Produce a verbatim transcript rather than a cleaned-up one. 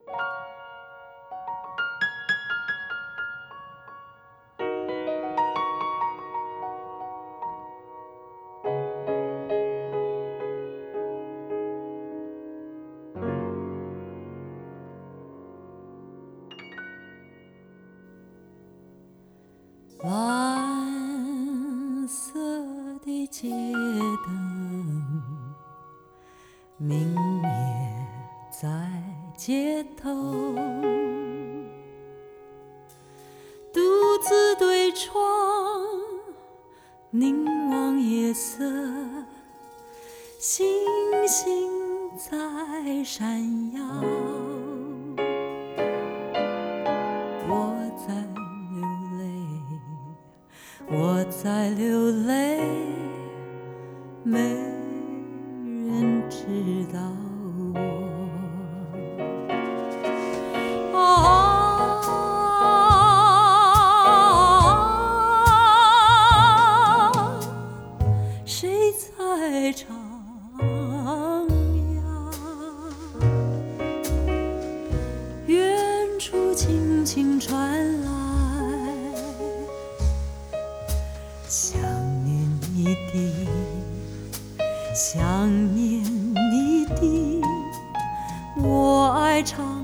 蓝色的街灯明灭在街头，独自对窗凝望夜色，星星在闪耀。我在流泪，我在流泪，没人知道我。啊，谁在唱呀？远处轻轻传来想念你的，想念你的，我爱唱。